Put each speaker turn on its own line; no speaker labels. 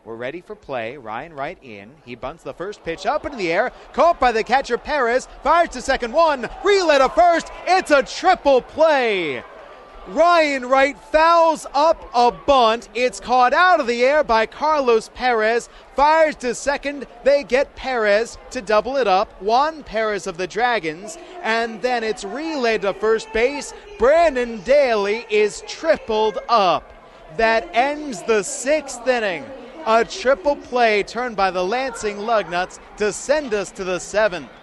We're ready for play. Ryan Wright in. He bunts the first pitch up into the air. Caught by the catcher Perez. Fires to second one. Relay to first. It's a triple play. Ryan Wright fouls up a bunt. It's caught out of the air by Carlos Perez. Fires to second. They get Perez to double it up. Juan Perez of the Dragons. And then it's relayed to first base. Brandon Daly is tripled up. That ends the sixth inning. A triple play turned by the Lansing Lugnuts to send us to the seventh.